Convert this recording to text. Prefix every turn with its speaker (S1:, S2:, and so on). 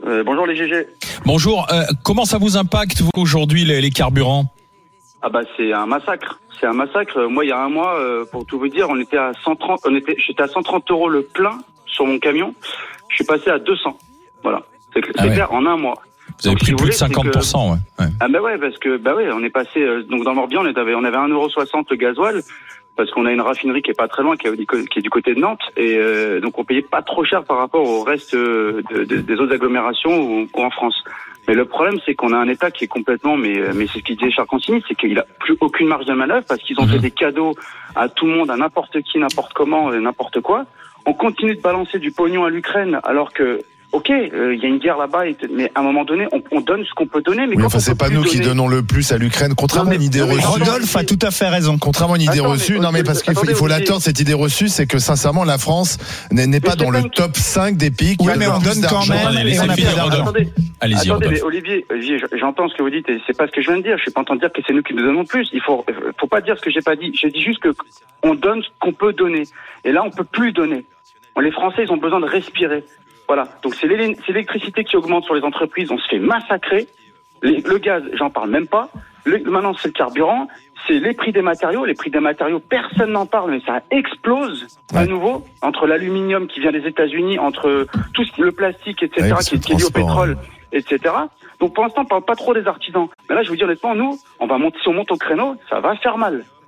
S1: Bonjour les GG.
S2: Bonjour. Comment ça vous impacte vous, aujourd'hui les carburants ?
S1: Ah bah c'est un massacre. C'est un massacre. Moi il y a un mois, pour tout vous dire, j'étais à 130 € le plein sur mon camion. Je suis passé à 200. Voilà. C'est clair en un mois.
S2: Vous avez pris plus de 50%, ouais.
S1: Ah bah ouais, parce que on est passé donc dans le Morbihan, on avait 1,60 € le gasoil. Parce qu'on a une raffinerie qui est pas très loin, qui est du côté de Nantes, et donc on payait pas trop cher par rapport au reste des autres agglomérations ou en France. Mais le problème, c'est qu'on a un État qui est complètement, mais c'est ce qu'il disait Charles Consigny, c'est qu'il a plus aucune marge de manœuvre parce qu'ils ont fait des cadeaux à tout le monde, à n'importe qui, n'importe comment, n'importe quoi. On continue de balancer du pognon à l'Ukraine alors que ok, il y a une guerre là-bas, mais à un moment donné, on donne ce qu'on peut donner. Mais
S3: c'est pas nous qui donnons le plus à l'Ukraine, contrairement à une idée reçue.
S4: Rodolphe a tout à fait raison.
S3: Contrairement à une idée reçue, parce qu'il faut la tordre, cette idée reçue, c'est que sincèrement, la France n'est pas dans le top 5 des pays qui
S4: mais on donne quand même.
S2: Allez-y,
S1: mais Olivier, j'entends ce que vous dites et c'est pas ce que je viens de dire. Je suis pas en train de dire que c'est nous qui nous donnons plus. Il faut pas dire ce que j'ai pas dit. J'ai dit juste que on donne ce qu'on peut donner. Et là, on peut plus donner. Les Français, ils ont besoin de respirer. Voilà, donc c'est l'électricité qui augmente sur les entreprises, on se fait massacrer. Le gaz, j'en parle même pas. Maintenant, c'est le carburant, c'est les prix des matériaux. Les prix des matériaux, personne n'en parle, mais ça explose à nouveau. Entre l'aluminium qui vient des États-Unis, entre tout le plastique, etc., qui est lié au pétrole, etc. Donc pour l'instant, on parle pas trop des artisans. Mais là, je vous dis honnêtement, nous, si on monte au créneau, ça va faire mal.